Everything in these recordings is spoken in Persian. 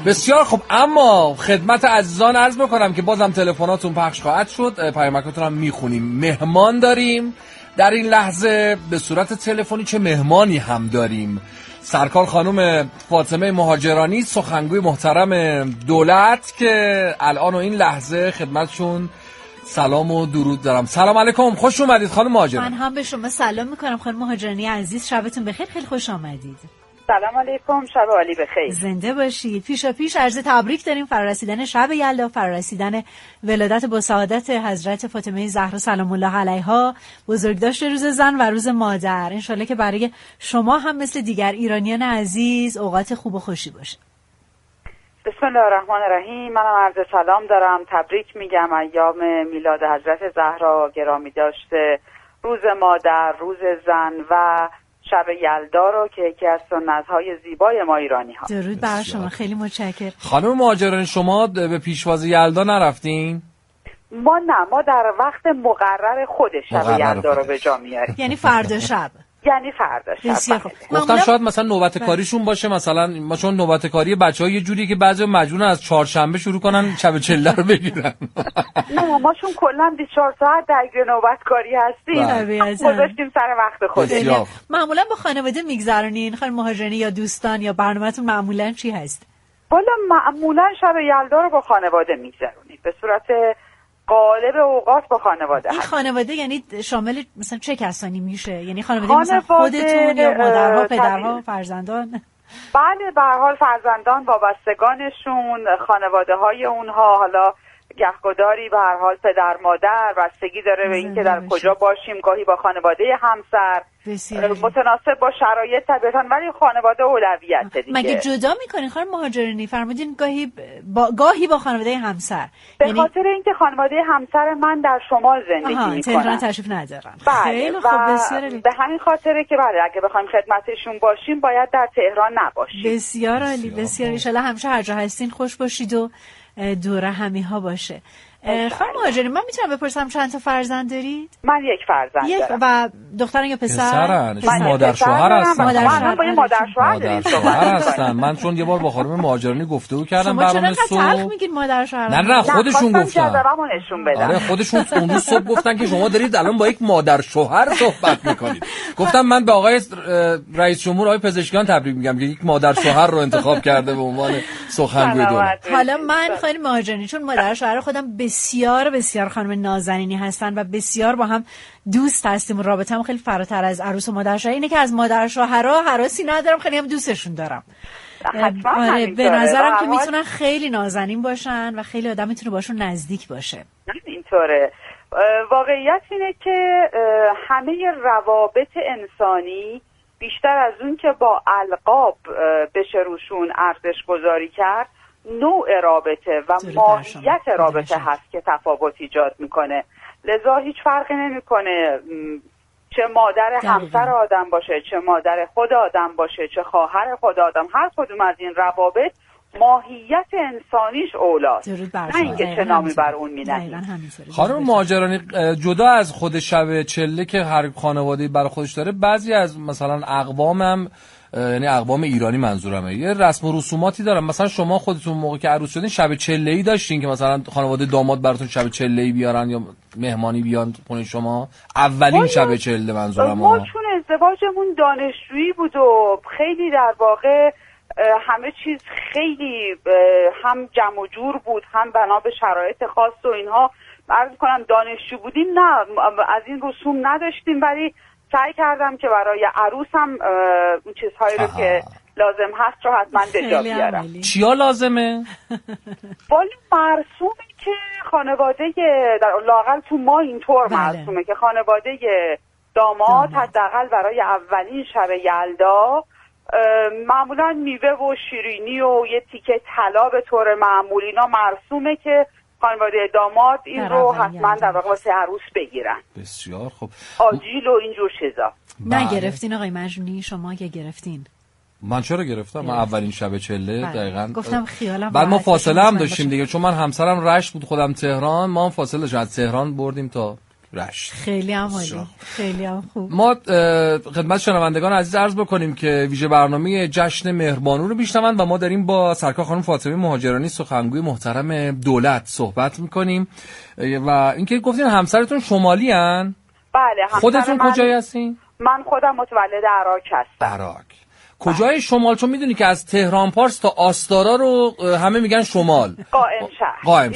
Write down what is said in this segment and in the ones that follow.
بسیار خوب. اما خدمت عزیزان عرض بکنم که بازم تلفناتون پخش خواهد شد، پیامکاتون هم میخونیم. مهمان داریم در این لحظه به صورت تلفنی، چه مهمانی هم داریم. سرکار خانم فاطمه مهاجرانی، سخنگوی محترم دولت، که الان و این لحظه خدمتشون سلام و درود دارم. سلام علیکم، خوش اومدید خانم مهاجرانی. من هم به شما سلام میکنم خانم مهاجرانی عزیز، شبتون بخیر، خیلی خوش آمدید. سلام علیکم، شب عالی بخیر. زنده باشید. پیش عرض تبریک داریم فرارسیدن شب یلدا، فرارسیدن ولادت با سعادت حضرت فاطمه زهرا سلام الله علیها، بزرگداشت روز زن و روز مادر. انشالله که برای شما هم مثل دیگر ایرانیان عزیز اوقات خوب و خوشی باشه. بسم الله الرحمن الرحیم. منم عرض سلام دارم، تبریک میگم ایام میلاد حضرت زهرا گرامی داشته، روز مادر، روز زن و شب یلدا رو که یکی از سنت‌های زیبای ما ایرانی ها. درود بر شما، خیلی متشکرم. خانم مهاجرانی شما به پیشواز یلدا نرفتین؟ ما در وقت مقرر خود شب یلدا رو به جا میاریم. یعنی فردا شب. یعنی فردا شب. بسیار خوب. گفتم شاید مثلا نوبت کاریشون باشه، مثلا ما چون نوبت کاری بچه‌ها یه جوری که بعضی مجبورن از چهارشنبه شروع کنن شب چله رو بگیرن. نه ما چون کلا 24 ساعت درگیر نوبت کاری هستیم، گذاشتیم سر وقت خودمون. معمولا با خانواده میگذرونین خانم مهاجرانی یا دوستان، یا برنامه‌تون معمولا چی هست؟ والا معمولا شب یلدا رو با خانواده میگذرونیم، به صورت غالب اوقات با خانواده. این خانواده یعنی شامل مثلا چه کسانی میشه؟ یعنی خانواده مثلا خودتون یا مادرها، پدرها، فرزندان؟ بله، به هر حال فرزندان، وابستگانشون، خانواده های اونها، حالا گهگداری به هر حال پدر مادر، بستگی داره به اینکه در کجا باشیم، گاهی با خانواده همسر، متناسب با شرایط طبیعتاً، ولی خانواده اولویته دیگه. مگه جدا میکنین خانم مهاجرانی؟ فرمودین گاهی با خانواده همسر، به خاطر اینکه خانواده همسر من در شمال زندگی میکنن، تهران تشریف ندارن. خیلی خوب، بسیار به همین خاطره که بله اگه بخوایم خدمتشون باشیم باید در تهران نباشیم. بسیار عالی، بسیار. ان شاءالله همیشه هر جا هستین خوش باشید و دوره همیها باشه. خانم مهاجرانی، من میتونم بپرسم چند تا فرزند دارید؟ من یک فرزند دارم. و دختران یا پسر؟ من مادر شوهر هستم. من با یه مادر شوهر هستم. من چون یه بار با خانم مهاجرانی گفتگو کردم برنامه صبح. شما چرا میگین مادر شوهر؟ نه خودشون گفتن. آره خودشون اون روز صبح گفتن که شما دارید الان با یک مادر شوهر صحبت میکنید. گفتم من به آقای رئیس جمهور آقای پزشکیان تبریک میگم که یک مادر شوهر رو انتخاب کرده به عنوان سخنگوی دولت. حالا من خانم مهاجرانی چون مادر شوهر خودم بسیار خانم نازنینی هستن و بسیار با هم دوست هستیم و رابطه‌ام خیلی فراتر از عروس و مادر شوهر اینه که از مادر شوهرها هراسی ندارم، خیلی هم دوستشون دارم. آره، به نظرم که میتونن خیلی نازنین باشن و خیلی آدم میتونه باشون نزدیک باشه. اینطوره. واقعیت اینه که همه روابط انسانی بیشتر از اون که با القاب بشه روشون ارزش گذاری کرد، نوع رابطه و ماهیت رابطه هست که تفاوت ایجاد میکنه. لذا هیچ فرقی نمیکنه چه مادر همسر آدم باشه، چه مادر خود آدم باشه، چه خواهر خود آدم، هر کدوم از این روابط ماهیت انسانیش اولاست، نه اینکه چه نامی بر اون می‌نهیم. خانم مهاجرانی، جدا از خود شب چله که هر خانواده‌ای برای خودش داره، بعضی از مثلا اقوامم، یعنی اقوام ایرانی منظورمه، یه رسم و رسوماتی دارن. مثلا شما خودتون موقع که عروس شدین شب چله‌ای داشتین که مثلا خانواده داماد براتون شب چله‌ای بیارن یا مهمانی بیان خونه شما؟ اولین شب چله منظورم. ما چون ازدواجمون دانشجویی بود و خیلی در واقع همه چیز خیلی هم جمع و جور بود، هم بنا به شرایط خاص و اینها، عرض کنم دانشجو بودیم، نه از این رسوم نداشتیم، ولی سعی کردم که برای عروسم اون چیزهایی رو که لازم هست رو حتما به جا بیارم. چیا لازمه؟ والا مرسومه که خانواده در لااقل تو ما اینطور مرسومه که خانواده داماد حداقل برای اولین شب یلدا معمولا میوه و شیرینی و یه تیکه طلا به طور معمولی، اینا مرسومه که خانواده داماد این رو حتما در واقع واسه عروس بگیرن. بسیار خوب. آجیل و اینجور چیزا. نه گرفتین آقای مجنونی؟ شما که گرفتین؟ من چرا گرفتم؟ من اولین شب چله دقیقاً گفتم خیالم. بعد ما فاصله هم داشتیم دیگه، چون من همسرم رشت بود خودم تهران، ما هم فاصله داشتیم، از تهران بردیم تا رشت. خیلی هم عالی، خیلی هم خوب. ما خدمت شنوندگان عزیز عرض بکنیم که ویژه برنامه جشن مهربانو رو میشنوند و ما داریم با سرکار خانم فاطمه مهاجرانی سخنگوی محترم دولت صحبت میکنیم و اینکه گفتین همسرتون شمالی ان؟ بله. خودتون کجایی هستین؟ من خودم متولد عراق هستم. عراق. کجای شمال؟ چون میدونی که از تهران پارس تا آستارا رو همه میگن شمال. قائم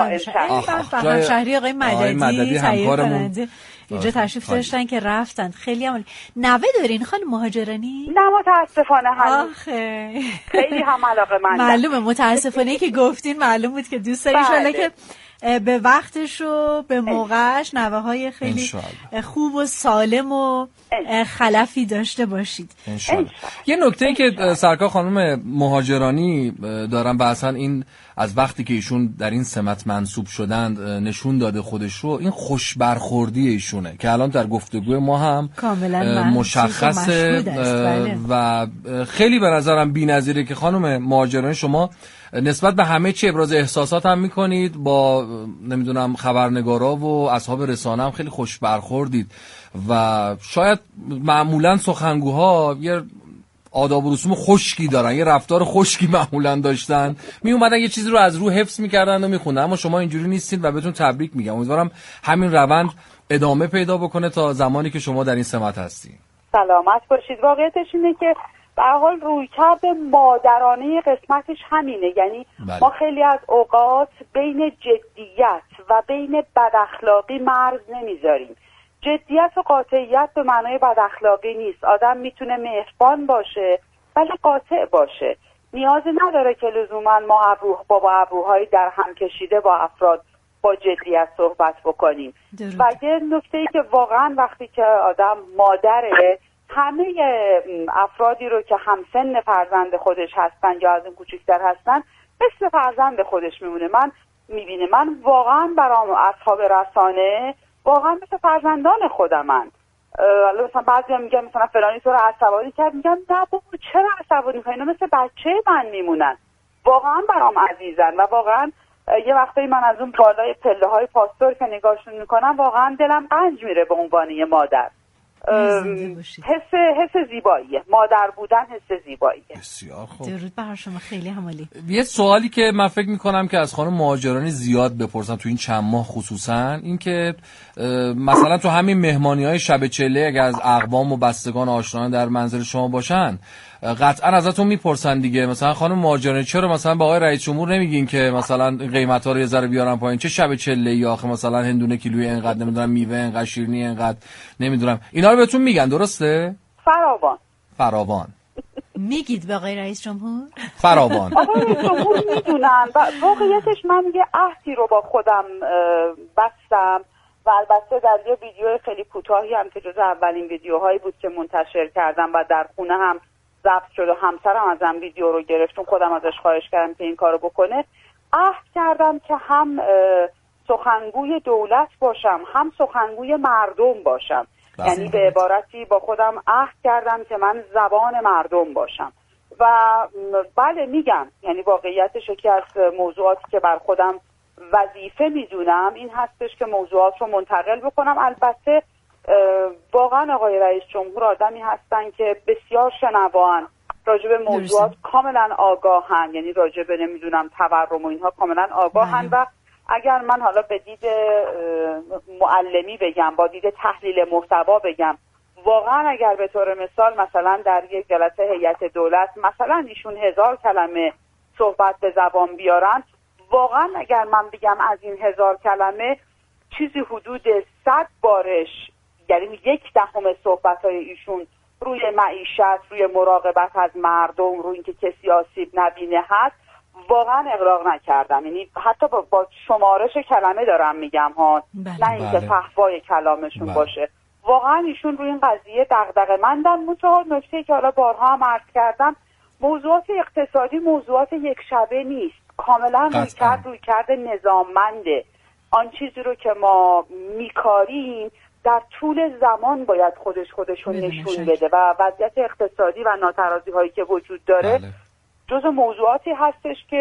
شهر. شهری آقای مددی همکارمون اینجا تشریف داشتن که رفتن. خیلی عالی. نوه دارین خانم مهاجرانی؟ نه متاسفانه هنوز. خیلی هم علاقه مندم. معلومه متاسفانه که گفتین معلوم بود که دوست دارین. انشالله که به وقتش و به موقعش نوه های خیلی خوب و سالم و خلفی داشته باشید. یه نکته که سرکار خانم مهاجرانی دارن بحثا این از وقتی که ایشون در این سمت منصوب شدند نشون داده خودش رو، این خوش برخوردی ایشونه که الان در گفتگوی ما هم مشخصه و خیلی به نظرم بی‌نظیره که خانم مهاجرانی شما نسبت به همه چی ابراز احساسات هم میکنید، با نمیدونم خبرنگارا و اصحاب رسانه هم خیلی خوش برخوردید و شاید معمولا سخنگوها یه آداب و رسوم خشکی دارن، یه رفتار خشکی معمولا داشتن، می اومدن یه چیزی رو از رو حفظ میکردن و میخوندن، اما شما اینجوری نیستید و بهتون تبریک میگم. امیدوارم همین روند ادامه پیدا بکنه تا زمانی که شما در این سمت هستید. سلامت باشید. واقعیتش اینه که به هر حال رویکرد مادرانه قسمتش همینه، یعنی ما خیلی از اوقات بین جدیت و بین بداخلاقی مرز نمیذاریم. جدیت و قاطعیت به معنای بداخلاقی نیست. آدم میتونه مهربان باشه ولی قاطع باشه. نیازی نداره که لزوما ما با ابروهایی در هم کشیده با افراد با جدیت صحبت بکنیم. و یه نکته‌ای که واقعا وقتی که آدم مادره، همه افرادی رو که همسن فرزند خودش هستن یا از اون کوچکتر هستن مثل فرزند خودش میمونه. من واقعا برام اصحاب رسانه واقعا مثل فرزندان خودمن. مثلا بعضی هم میگن مثلا فلانی تو رو عصبانی کرد، میگم نه بابا چرا عصبانی میکنی، اینا مثل بچه من میمونن. واقعا برام عزیزن و واقعا یه وقتایی من از اون بالای پله های پاستور که نگاهشون میکنم واقعا دلم قنج میره به عنوان یه مادر. حس زیباییه، مادر بودن حس زیباییه. بسیار خوب. درود بر شما، خیلی همالی. یه سوالی که من فکر میکنم که از خانم مهاجرانی زیاد بپرسن تو این چند ماه خصوصا، این که مثلا تو همین مهمانی‌های شب چله اگه از اقوام و بستگان آشنایان در منزل شما باشن قطعا ازتون میپرسن دیگه، مثلا خانم مهاجرانی چرا مثلا با آقای رئیس جمهور نمیگین که مثلا قیمتا رو یه ذره بیارن پایین، چه شب چله ای آخه مثلا هندونه کیلویی اینقدر، نمیدونم میوه اینقدر، شیرینی اینقدر، نمیدونم اینا رو بهتون میگن درسته؟ فراوان میگید به آقای رئیس جمهور؟ فراوان آقای رئیس جمهور میدونن و واقعیتش من یه عهدی رو با خودم بستم و البته در یه ویدیو خیلی کوتاهی هم که جز اولین ویدیوهایی بود که منتشر کردم و در خونه هم ضبط شد و همسرم ازم ویدیو رو گرفت چون خودم ازش خواهش کردم که این کارو بکنه، عهد کردم که هم سخنگوی دولت باشم هم سخنگوی مردم باشم. یعنی به عبارتی با خودم عهد کردم که من زبان مردم باشم و بله میگم، یعنی واقعیتش یکی از موضوعاتی که بر خودم وظیفه میدونم این هستش که موضوعات رو منتقل بکنم. البته واقعا آقای رئیس جمهور آدمی هستن که بسیار شنوان، راجع به موضوعات کاملا آگاهن، یعنی راجع به نمیدونم تورم و اینها کاملا آگاهن و اگر من حالا به دید معلمی بگم، با دید تحلیل محتوا بگم، واقعا اگر به طور مثال مثلا در یک جلسه هیئت دولت مثلا ایشون 1000 کلمه صحبت به زبان بیارن، واقعا اگر من بگم از این 1000 کلمه چیزی حدود 100 بارش، یعنی 1/10 صحبت‌های ایشون روی معیشت، روی مراقبت از مردم، روی اینکه کسی آسیب نبینه هست، واقعا اغراق نکردم. یعنی حتی با شمارش کلمه دارم میگم ها، نه اینکه فحوای کلامشون باشه. واقعا ایشون روی این قضیه دغدغه‌مندن. منتها نکته که حالا بارها هم عرض کردم، موضوعات اقتصادی موضوعات یک شبه نیست، کاملا رویکرد نظاممنده. آن چیزی رو که ما میکاریم در طول زمان باید خودش رو نشون بده و وضعیت اقتصادی و ناترازی هایی که وجود داره جزو موضوعاتی هستش که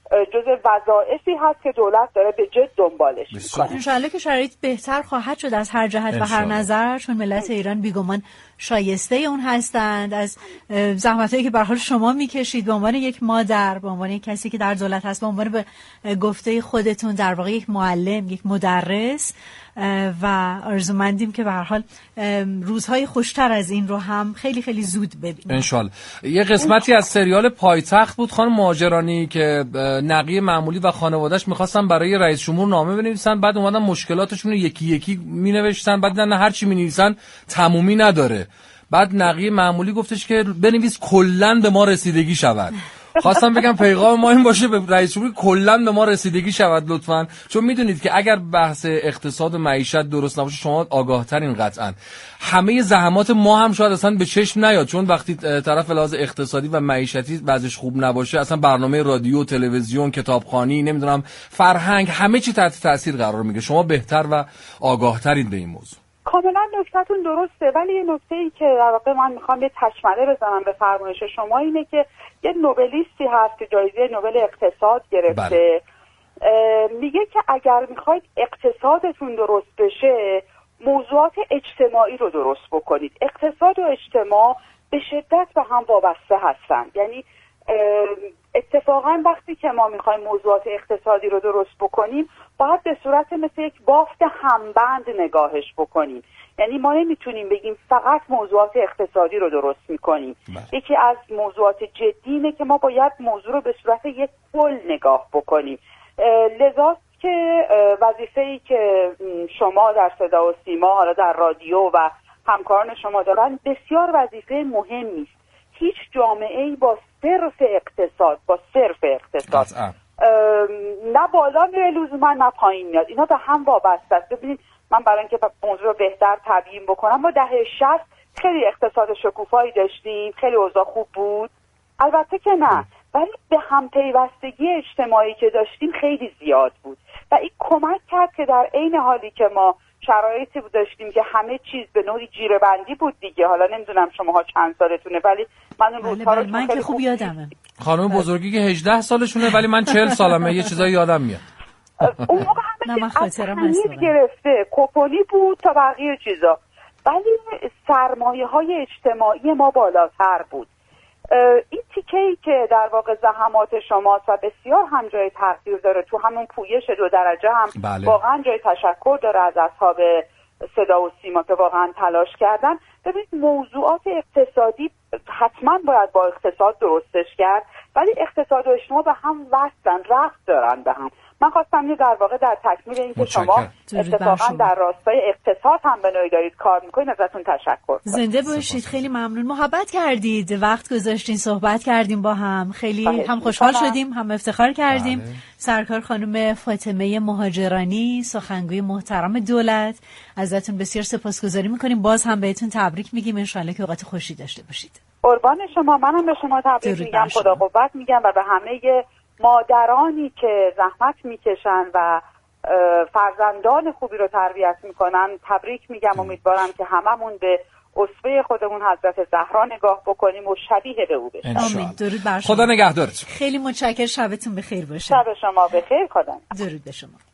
جزء وظایفی هست که دولت داره به جد دنبالش میکنه. انشالله که شرایط بهتر خواهد شد از هر جهت و هر نظر، چون ملت ایران بیگمان شایسته اون هستند. از زحمتایی که به هر حال شما میکشید به عنوان یک مادر، به عنوان یک کسی که در دولت هست، به عنوان به گفته خودتون در واقع یک معلم، یک مدرس، و آرزومندیم که به هر حال روزهای خوشتر از این رو هم خیلی خیلی زود ببینیم انشالله. یه قسمتی از سریال پایتخت بود خانم مهاجرانی که نقی معمولی و خانواده‌اش می‌خواستن برای رئیس جمهور نامه بنویسن، بعد اومدن مشکلاتشون رو یکی یکی مینوشتن، بعد دیدن هر چی مینویسن تمومی نداره. بعد نقی معمولی گفتش که بنویس کلاً به ما رسیدگی شود. خواستم بگم پیغام ما این باشه به رئیس جمهور کلاً به ما رسیدگی شود لطفاً، چون میدونید که اگر بحث اقتصاد و معیشت درست نباشه، شما آگاه‌ترین قطعاً، همه زحمات ما هم شاید اصلا به چشم نیاد، چون وقتی طرف لحاظ اقتصادی و معیشتی وضعش خوب نباشه، اصلا برنامه رادیو، تلویزیون، کتابخوانی، نمیدونم فرهنگ، همه چی تحت تاثیر قرار میگیره. شما بهتر و آگاه‌ترین به این موضوع. کاملا نکته‌تون درسته، ولی یه نکته‌ای که در واقع من میخوام یه تشمله بزنم به فرمایش شما اینه که یه نوبلیستی هست که جایزه نوبل اقتصاد گرفته. میگه که اگر میخواید اقتصادتون درست بشه، موضوعات اجتماعی رو درست بکنید. اقتصاد و اجتماع به شدت به هم وابسته هستن. یعنی اتفاقا وقتی که ما میخوایم موضوعات اقتصادی رو درست بکنیم، باید به صورت مثل یک بافت همبند نگاهش بکنیم. یعنی ما نمیتونیم بگیم فقط موضوعات اقتصادی رو درست میکنیم. یکی از موضوعات جدی اینه که ما باید موضوع رو به صورت یک کل نگاه بکنیم. لذا که وظیفه‌ای که شما در صدا و سیما، حالا در رادیو و همکاران شما دارن، بسیار وظیفه مهمی است. هیچ جامعه‌ای با صرف اقتصاد نه بالا میره لزوما نه پایین میاد. اینا به هم وابسته است. ببینید، من برای اینکه موضوع رو بهتر تبیین بکنم، ما دهه 60 خیلی اقتصاد شکوفایی داشتیم، خیلی اوضاع خوب بود، البته که نه، ولی به هم پیوستگی اجتماعی که داشتیم خیلی زیاد بود و این کمک کرد که در عین حالی که ما شرایطی داشتیم که همه چیز به نوعی جیره‌بندی بود دیگه. حالا نمیدونم شماها چند سالتونه، ولی من اون روزها رو من که خوب یادمه. خانم بزرگی که 18 سالشونه، ولی من 40 سالمه، یه چیزایی یادم میاد. اون موقع همه از تمیز گرفته کوپونی بود تا بقیه چیزا، ولی سرمایه‌های اجتماعی ما بالاتر بود. این تیکه‌ای که در واقع زحمات شماست و بسیار هم جای تقدیر داره، تو همون پویش 2 درجه هم واقعا جای تشکر داره از اصحاب صدا و سیما که واقعا تلاش کردن. ببینید، موضوعات اقتصادی حتما باید با اقتصاد درستش کرد، ولی اقتصاد و اجتماع به هم وصلن، ربط دارن به هم. من خواستم در واقع در تکمیل این که شما اتفاقا در راستای اقتصاد هم به نوعی دارید کار میکنید ازتون تشکر کنم. زنده باشید. خیلی ممنون، محبت کردید، وقت گذاشتین، صحبت کردیم با هم، خیلی هم خوشحال شدیم، هم افتخار کردیم. سرکار خانم فاطمه مهاجرانی، سخنگوی محترم دولت، ازتون بسیار سپاسگزاری میکنیم. باز هم بهتون تبریک میگیم، انشالله که اوقات خوشی داشته باشید. قربان شما. منم به شما تبریک میگم، خدا قوت میگم و به همه مادرانی که زحمت میکشن و فرزندان خوبی رو تربیت میکنن تبریک میگم. امیدوارم که هممون به اسوه خودمون حضرت زهرا نگاه بکنیم و شبیه به او بشیم. آمین. درود بر شما. خدا نگهدارتون. خیلی متشکرم. شبتون بخیر باشه. شب شما بخیر. خدا. درود به شما.